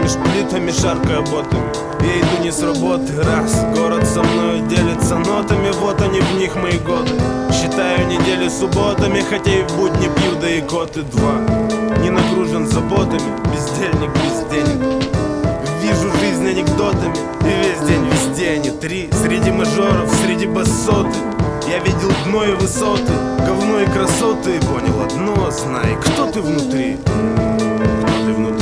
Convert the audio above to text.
меж плитами, шаркая ботами. Я иду не с работы, раз. Город со мною делится нотами, вот они, в них мои годы. Считаю недели субботами, хотя и в будни пью, да и коты. Два. Не нагружен заботами, бездельник без денег. Вижу жизнь анекдотами, и весь день везде они. Три. Среди мажоров, среди басоты я видел дно и высоты, говно и красоты. И понял одно, знай, кто ты внутри. Кто ты внутри.